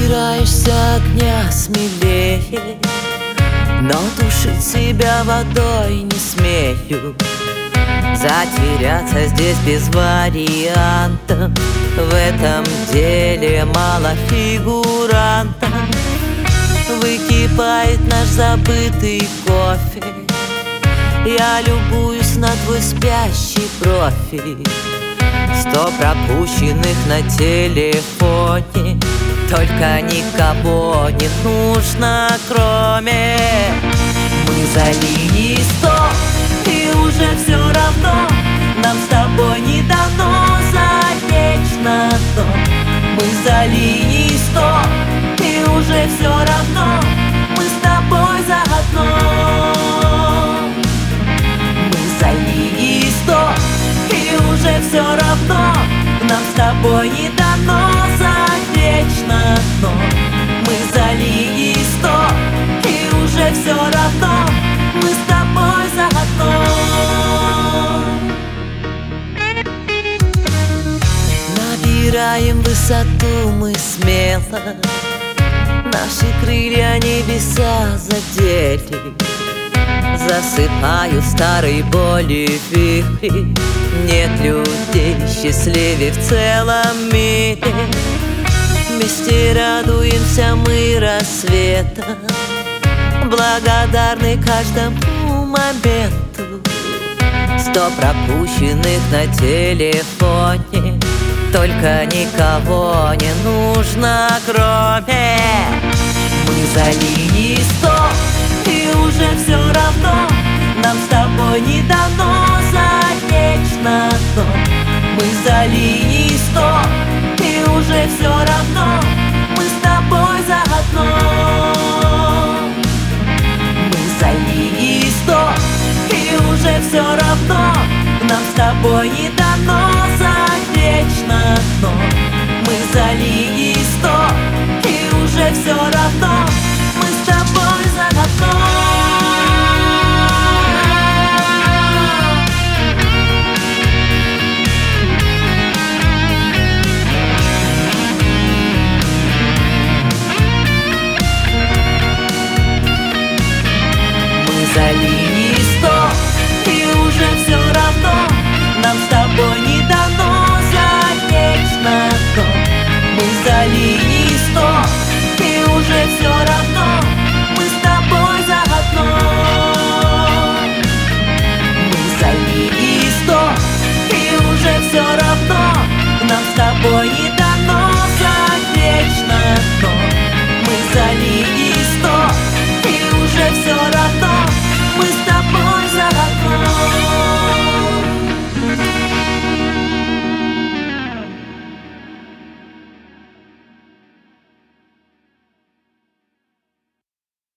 Набираешься огня смелее, но тушить себя водой не смею. Затеряться здесь без вариантов, в этом деле мало фигурантов. Выкипает наш забытый кофе, я любуюсь на твой спящий профиль. 100 пропущенных на телефоне, только никого не нужно, кроме. Мы за линией 100, и уже все равно нам с тобой не дано залечь на дно. Мы за линией 100, и уже все равно мы с тобой заодно. Мы за линией 100, и уже все равно нам с тобой не дано залечь на дно. Мы за линией 100, и уже все равно мы с тобой заодно. Набираем высоту мы смело, наши крылья небеса задели. Засыпаю старой боли вихри, нет людей счастливее в целом мире. Вместе радуемся мы рассветом, благодарны каждому моменту. 100 пропущенных на телефоне, только никого не нужно, кроме. Мы за линией 100, и уже все равно нам с тобой не дано залечь на дно. Мы за линией 100, и уже все равно мы с тобой заодно. Мы за линией 100, и уже все равно нам с тобой не дано залечь на дно. Мы за линией 100, и уже все равно мы с тобой заодно. За линией 100, и уже все равно нам с тобой не дано залечь на дно. Мы за линией 100, и уже все равно мы с тобой заодно. Мы за линией 100, и уже все равно нам с тобой